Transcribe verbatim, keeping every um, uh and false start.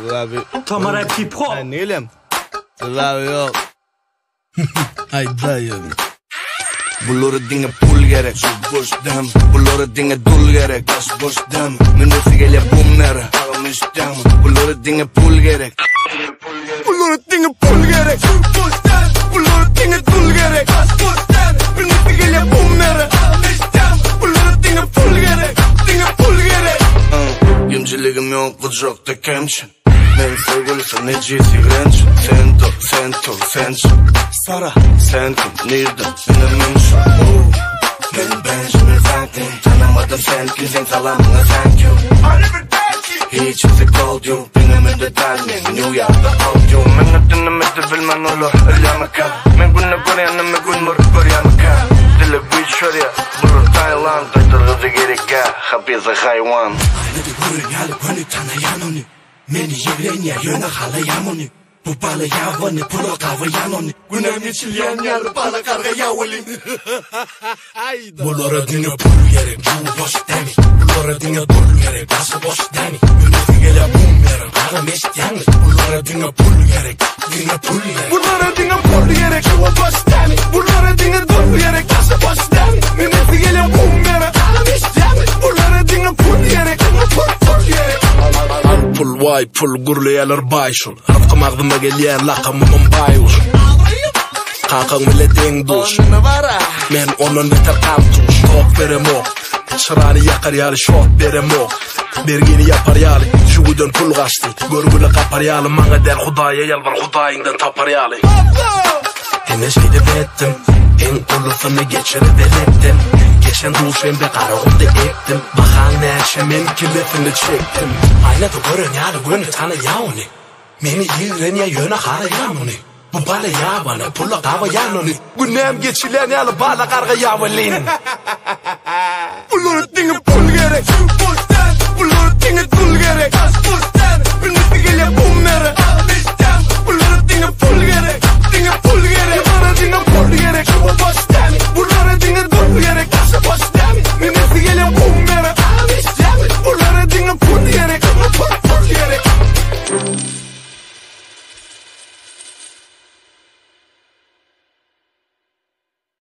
abi. Tamam rap hip hop. Ne bileyim. Abi yok. Ay dayım. Bulur dinge pul gerek. Şu boş dem. Bulur dinge dul gerek. Baş boş dem. Minüsü gele bum nere. Ağamış dem. Bulur dinge pul gerek. Bulur dinge pul gerek. Şu boş dem. Bulur dinge dul gerek. Baş boş dem. Minüsü gele bum nere. Ağamış dem. Bulur dinge pul gerek. Dinge pul gerek. Yemciligim yok bu çok da kemçin. Men sevgilisi necisi grençin. Sen dur, sen tur, sençin. Sara, sen kim, nereden, benim menşin. Ben Benjamin Franklin. Tanımadım sen kimsin, salamına thank you. Hiç kimse called you. Benim önde darling, New York'ta out you. Men ötünümüzü bilmen olur, öyle kal. Men günü koruyanım, men gün vur, koruyanım kal. Dili bir şuraya, bulur Tayland. Daytırgızı gerek ya, hapiyse hayvan. Hadi gurun yalı konu tanıyan onu. Meni yevren ya yöne halayan onu. Bu balı yavanı pulu kavayan onu. Günem geçilyen yalı balı karga yavali. Bunlara dinle pul gerek, bu boş demi. Bunlara dinle dul gerek, bası boş demi. Yönesi gele bum gerek, kağı meşt yanlı. Bunlara dinle pul gerek, dinle pul gerek. Bunlara dinle pul gerek, bu boş demi. Bunlara dinle dul gerek, bası boş demi. Yönesi gele bum gerek, kağı meşt yanlı. Bunlara dinle pul gerek, pul pul gerek. Pul vay pul gurlayalar bayşul. Rıfkım ağzıma geliyen lakımımın bayul. Kankang bile deng duş. Men onun beter kantuş. Tok verem ok. Çırağını yakar yalı şok verem ok. Bergeni yapar yalı. Şugudan pul kaçtı. Görgülü kapar yalı. Manga der Hudaya yalvar Hudayından tapar yalı. Ene şeyde bettim. En kulufunu geçirip elettim. Geçen duşen be karağımda ektim. Bakan neşe men kilifini çektim. Ayna da görün yalı gönü tanı yavni. Meni yiren ya yöne kara yavni. Bu bala yavana pula kava yanoni. Günem geçilen yalı bala karga yavalin. Bulur dinge pul gerek.